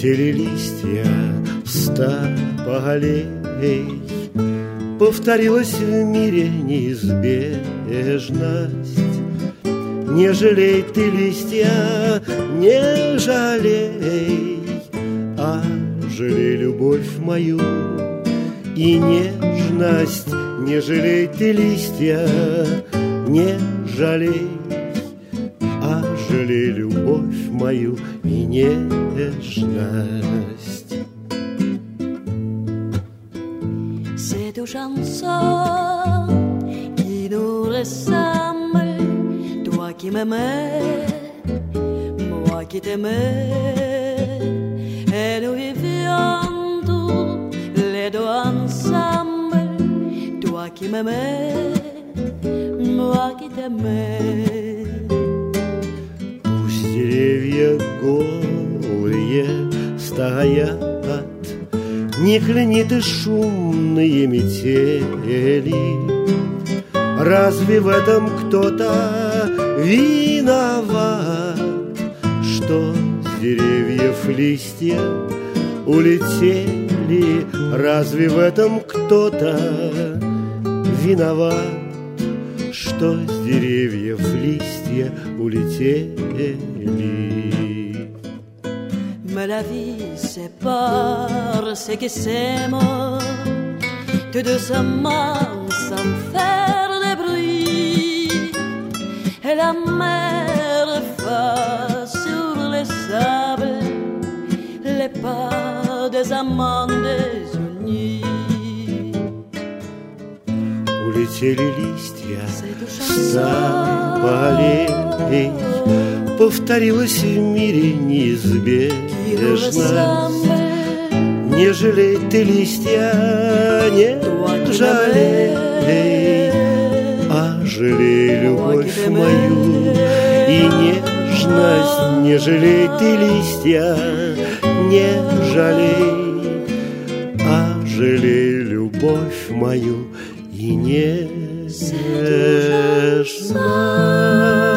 Улетели листья с тополей, повторилась в мире неизбежность. Не жалей ты листья, не жалей, а жалей любовь мою и нежность. Не жалей ты листья, не жалей, а жалей любовь mою и нежность. C'est une chanson qui nous ressemble, toi qui m'aimais, moi qui t'aimais, et nous vivions tous les deux ensemble, toi qui m'aimais, moi qui t'aimais. Деревья голые стоят, не кляни ты шумные метели. Разве в этом кто-то виноват, что с деревьев листья улетели? Разве в этом кто-то виноват, что с деревьев листья улетели? Mais la vie c'est parce que c'est mort, tout doucement sans faire de bruit, et la mer fait sur les sables les pas des amants désunis. Улетели листья с тополей, повторилась в мире неизбежно. Не жалей ты листья, не жалей, а жалей любовь мою и нежность. Не жалей ты листья, не жалей, а жалей любовь мою и нежность.